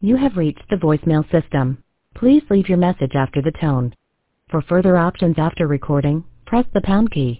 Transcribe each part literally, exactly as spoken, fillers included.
You have reached the voicemail system. Please leave your message after the tone. For further options after recording, press the pound key.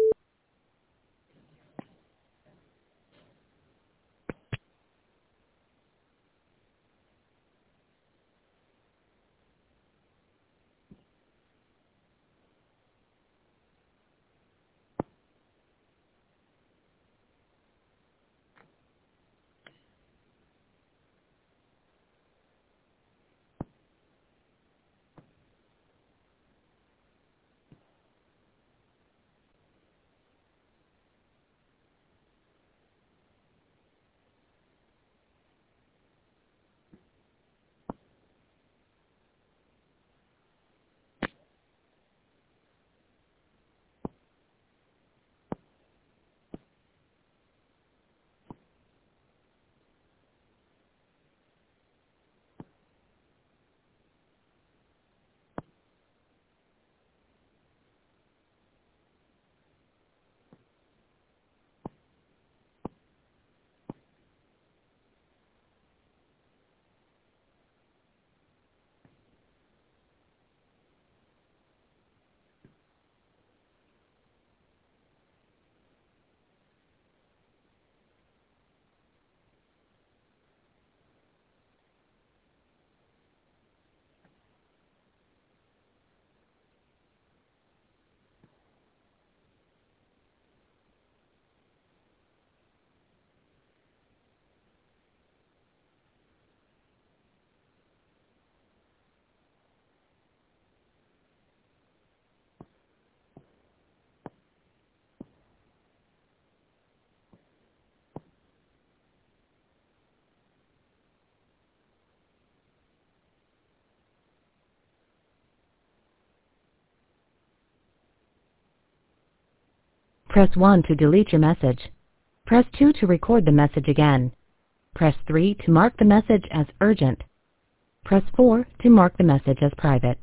Press one to delete your message. Press two to record the message again. Press three to mark the message as urgent. Press four to mark the message as private.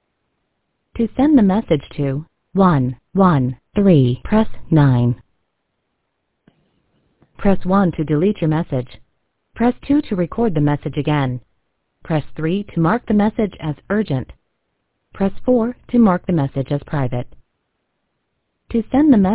To send the message to one one three, press nine. Press one to delete your message. Press two to record the message again. Press three to mark the message as urgent. Press four to mark the message as private. To send the message